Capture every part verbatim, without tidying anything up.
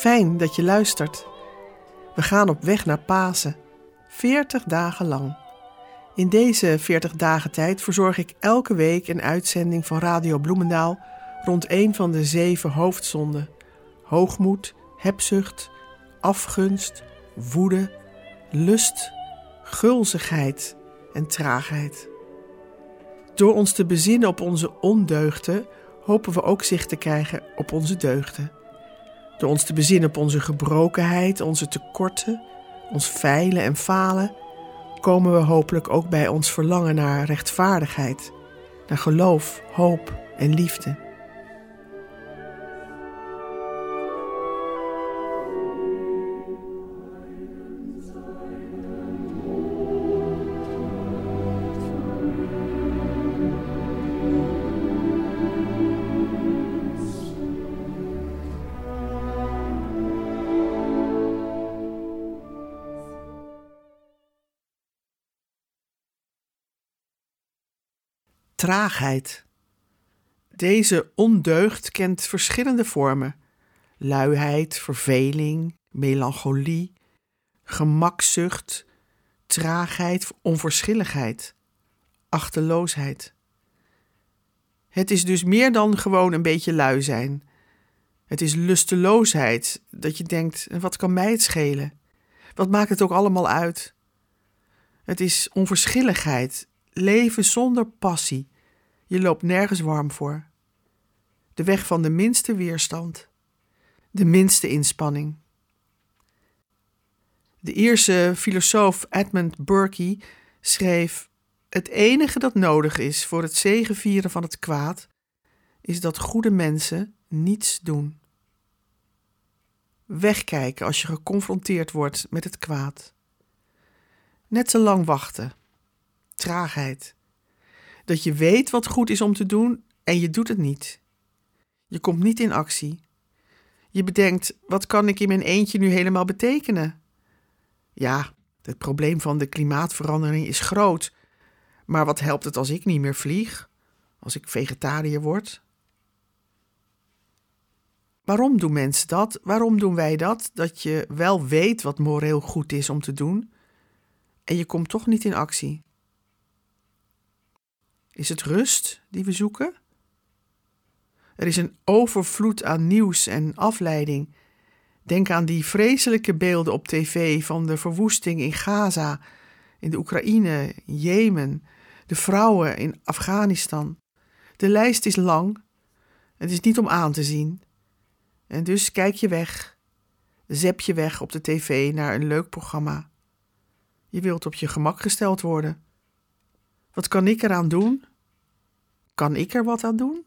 Fijn dat je luistert. We gaan op weg naar Pasen, veertig dagen lang. In deze veertig dagen tijd verzorg ik elke week een uitzending van Radio Bloemendaal rond een van de zeven hoofdzonden: hoogmoed, hebzucht, afgunst, woede, lust, gulzigheid en traagheid. Door ons te bezinnen op onze ondeugden hopen we ook zicht te krijgen op onze deugden. Door ons te bezinnen op onze gebrokenheid, onze tekorten, ons feilen en falen, komen we hopelijk ook bij ons verlangen naar rechtvaardigheid, naar geloof, hoop en liefde. Traagheid. Deze ondeugd kent verschillende vormen: luiheid, verveling, melancholie, gemakzucht, traagheid, onverschilligheid, achteloosheid. Het is dus meer dan gewoon een beetje lui zijn. Het is lusteloosheid, dat je denkt, wat kan mij het schelen? Wat maakt het ook allemaal uit? Het is onverschilligheid, leven zonder passie. Je loopt nergens warm voor. De weg van de minste weerstand. De minste inspanning. De Ierse filosoof Edmund Burke schreef: het enige dat nodig is voor het zegevieren van het kwaad, is dat goede mensen niets doen. Wegkijken als je geconfronteerd wordt met het kwaad. Net te lang wachten. Traagheid. Dat je weet wat goed is om te doen en je doet het niet. Je komt niet in actie. Je bedenkt, wat kan ik in mijn eentje nu helemaal betekenen? Ja, het probleem van de klimaatverandering is groot. Maar wat helpt het als ik niet meer vlieg? Als ik vegetariër word? Waarom doen mensen dat? Waarom doen wij dat? Dat je wel weet wat moreel goed is om te doen en je komt toch niet in actie. Is het rust die we zoeken? Er is een overvloed aan nieuws en afleiding. Denk aan die vreselijke beelden op tv van de verwoesting in Gaza, in de Oekraïne, in Jemen, de vrouwen in Afghanistan. De lijst is lang. Het is niet om aan te zien. En dus kijk je weg. Zap je weg op de tv naar een leuk programma. Je wilt op je gemak gesteld worden. Wat kan ik eraan doen? Kan ik er wat aan doen?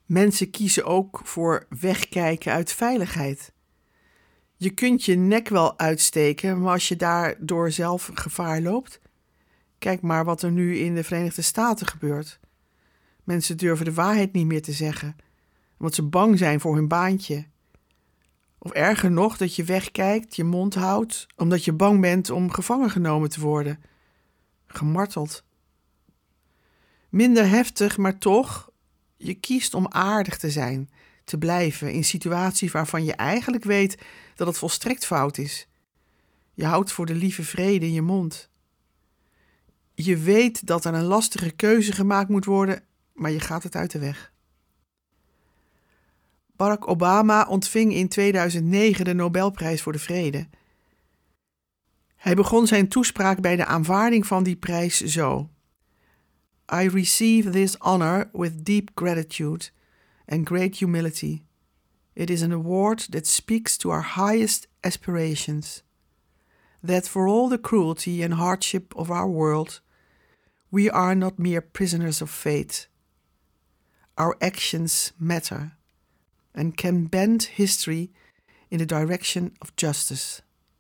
Mensen kiezen ook voor wegkijken uit veiligheid. Je kunt je nek wel uitsteken, maar als je daardoor zelf gevaar loopt... Kijk maar wat er nu in de Verenigde Staten gebeurt. Mensen durven de waarheid niet meer te zeggen, omdat ze bang zijn voor hun baantje. Of erger nog, dat je wegkijkt, je mond houdt, omdat je bang bent om gevangen genomen te worden. Gemarteld. Minder heftig, maar toch, je kiest om aardig te zijn, te blijven in situaties waarvan je eigenlijk weet dat het volstrekt fout is. Je houdt voor de lieve vrede in je mond. Je weet dat er een lastige keuze gemaakt moet worden, maar je gaat het uit de weg. Barack Obama ontving in tweeduizend negen de Nobelprijs voor de Vrede. Hij begon zijn toespraak bij de aanvaarding van die prijs zo. I receive this honor with deep gratitude and great humility. It is an award that speaks to our highest aspirations. That for all the cruelty and hardship of our world, we are not mere prisoners of fate. Our actions matter and can bend history in the direction of justice.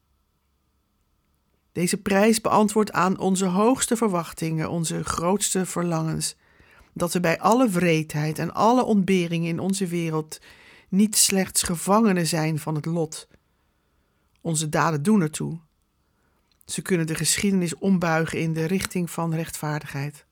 Deze prijs beantwoordt aan onze hoogste verwachtingen, onze grootste verlangens, dat we bij alle wreedheid en alle ontberingen in onze wereld niet slechts gevangenen zijn van het lot. Onze daden doen ertoe. Ze kunnen de geschiedenis ombuigen in de richting van rechtvaardigheid.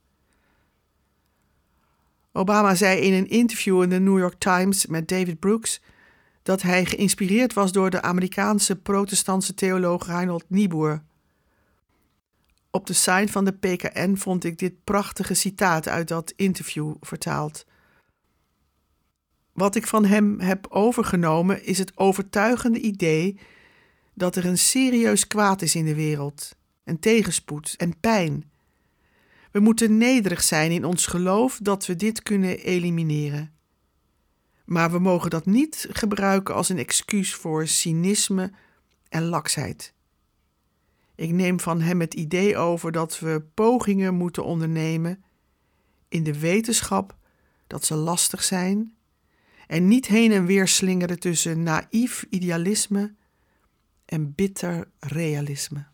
Obama zei in een interview in de New York Times met David Brooks dat hij geïnspireerd was door de Amerikaanse protestantse theoloog Reinhold Niebuhr. Op de site van de P K N vond ik dit prachtige citaat uit dat interview vertaald. Wat ik van hem heb overgenomen is het overtuigende idee dat er een serieus kwaad is in de wereld, en tegenspoed en pijn. We moeten nederig zijn in ons geloof dat we dit kunnen elimineren. Maar we mogen dat niet gebruiken als een excuus voor cynisme en laksheid. Ik neem van hem het idee over dat we pogingen moeten ondernemen in de wetenschap dat ze lastig zijn en niet heen en weer slingeren tussen naïef idealisme en bitter realisme.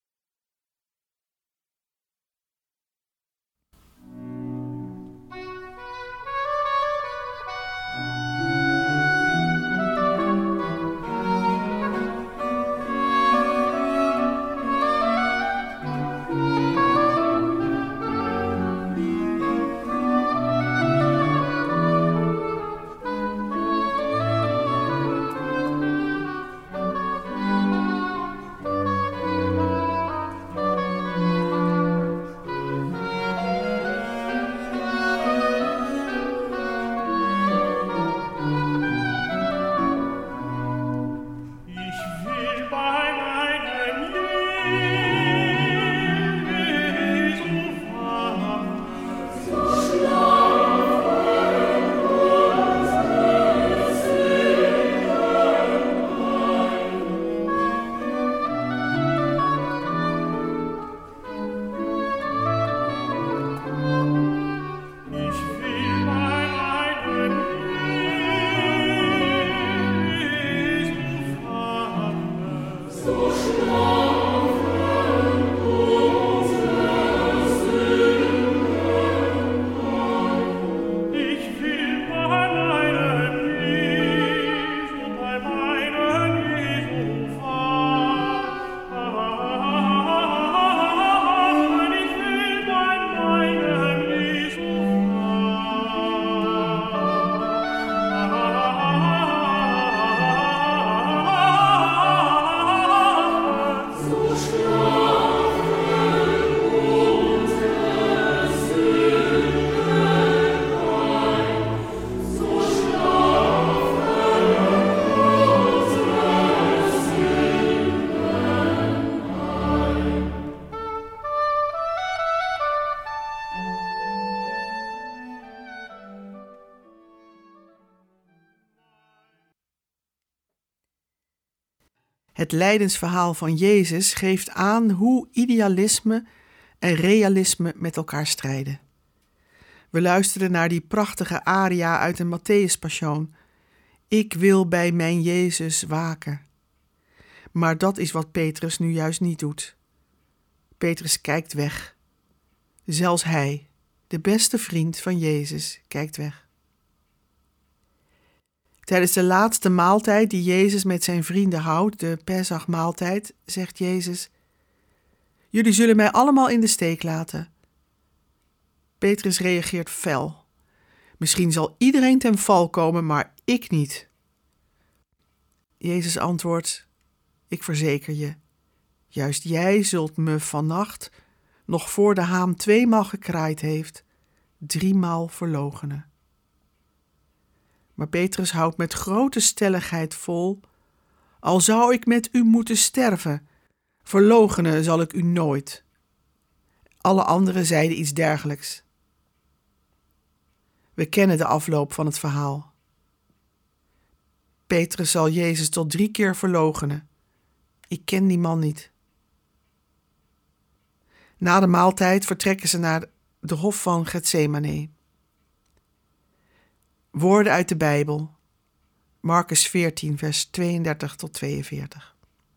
Het lijdensverhaal van Jezus geeft aan hoe idealisme en realisme met elkaar strijden. We luisteren naar die prachtige aria uit de Matthäuspassion. Ik wil bij mijn Jezus waken. Maar dat is wat Petrus nu juist niet doet. Petrus kijkt weg. Zelfs hij, de beste vriend van Jezus, kijkt weg. Tijdens de laatste maaltijd die Jezus met zijn vrienden houdt, de Pesachmaaltijd, zegt Jezus: jullie zullen mij allemaal in de steek laten. Petrus reageert fel. Misschien zal iedereen ten val komen, maar ik niet. Jezus antwoordt: ik verzeker je, juist jij zult me vannacht, nog voor de haan tweemaal gekraaid heeft, driemaal verloochenen. Maar Petrus houdt met grote stelligheid vol: al zou ik met u moeten sterven, verloochenen zal ik u nooit. Alle anderen zeiden iets dergelijks. We kennen de afloop van het verhaal. Petrus zal Jezus tot drie keer verloochenen. Ik ken die man niet. Na de maaltijd vertrekken ze naar de hof van Getsemane. Woorden uit de Bijbel. Marcus veertien, vers tweeëndertig tot tweeënveertig.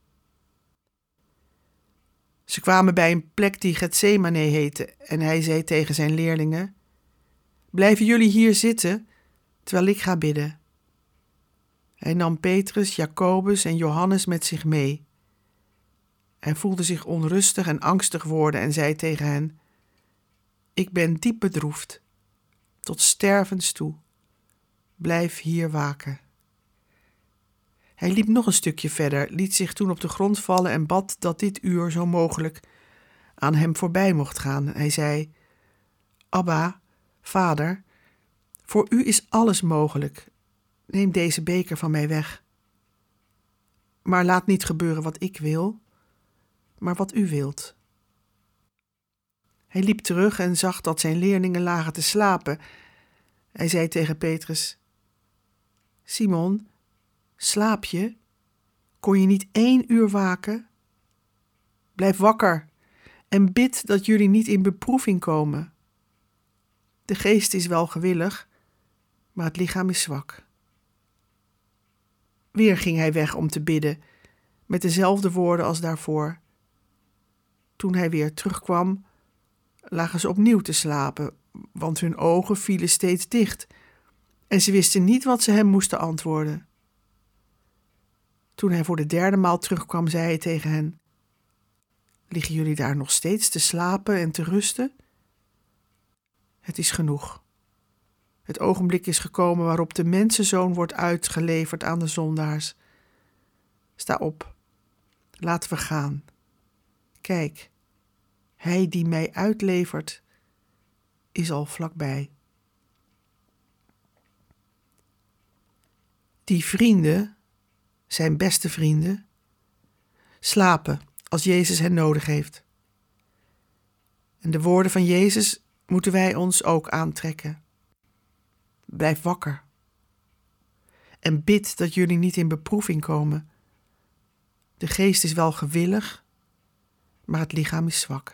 Ze kwamen bij een plek die Getsemane heette en hij zei tegen zijn leerlingen: blijven jullie hier zitten, terwijl ik ga bidden. Hij nam Petrus, Jacobus en Johannes met zich mee. Hij voelde zich onrustig en angstig worden en zei tegen hen: ik ben diep bedroefd, tot stervens toe. Blijf hier waken. Hij liep nog een stukje verder, liet zich toen op de grond vallen en bad dat dit uur zo mogelijk aan hem voorbij mocht gaan. Hij zei: Abba, Vader, voor u is alles mogelijk. Neem deze beker van mij weg. Maar laat niet gebeuren wat ik wil, maar wat u wilt. Hij liep terug en zag dat zijn leerlingen lagen te slapen. Hij zei tegen Petrus: Simon, slaap je? Kon je niet één uur waken? Blijf wakker en bid dat jullie niet in beproeving komen. De geest is wel gewillig, maar het lichaam is zwak. Weer ging hij weg om te bidden, met dezelfde woorden als daarvoor. Toen hij weer terugkwam, lagen ze opnieuw te slapen, want hun ogen vielen steeds dicht en ze wisten niet wat ze hem moesten antwoorden. Toen hij voor de derde maal terugkwam, zei hij tegen hen: liggen jullie daar nog steeds te slapen en te rusten? Het is genoeg. Het ogenblik is gekomen waarop de mensenzoon wordt uitgeleverd aan de zondaars. Sta op, laten we gaan. Kijk, hij die mij uitlevert, is al vlakbij. Die vrienden, zijn beste vrienden, slapen als Jezus hen nodig heeft. En de woorden van Jezus moeten wij ons ook aantrekken. Blijf wakker. En bid dat jullie niet in beproeving komen. De geest is wel gewillig, maar het lichaam is zwak.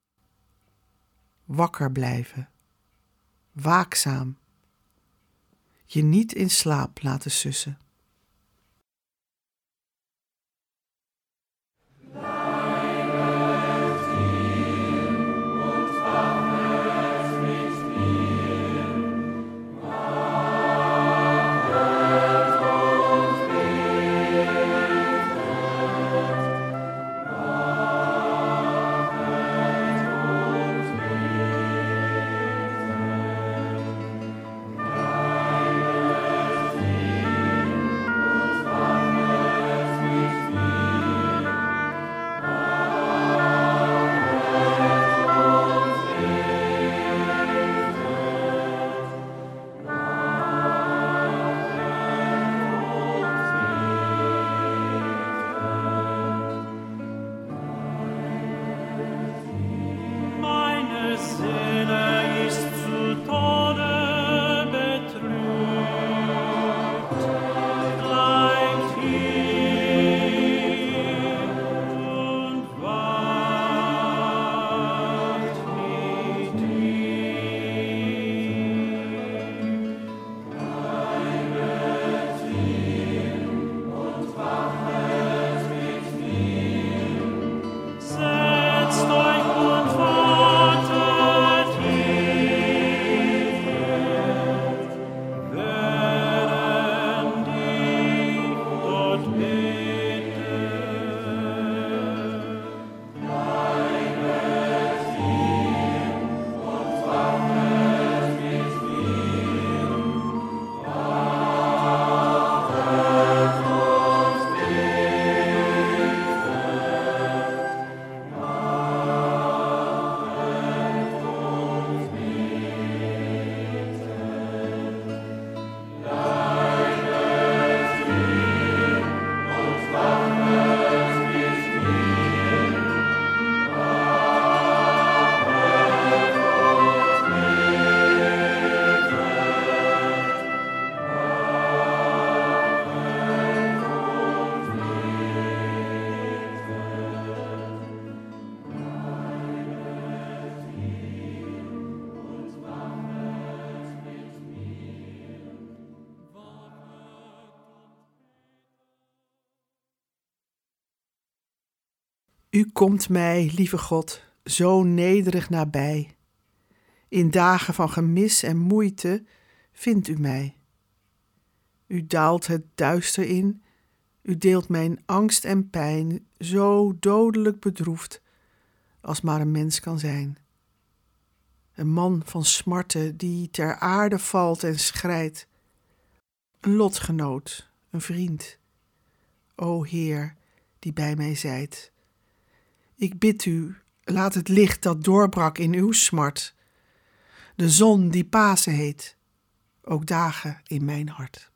Wakker blijven. Waakzaam. Je niet in slaap laten sussen. U komt mij, lieve God, zo nederig nabij. In dagen van gemis en moeite vindt u mij. U daalt het duister in, u deelt mijn angst en pijn, zo dodelijk bedroefd als maar een mens kan zijn. Een man van smarten die ter aarde valt en schrijdt. Een lotgenoot, een vriend. O Heer, die bij mij zijt. Ik bid u, laat het licht dat doorbrak in uw smart, de zon die Pasen heet, ook dagen in mijn hart.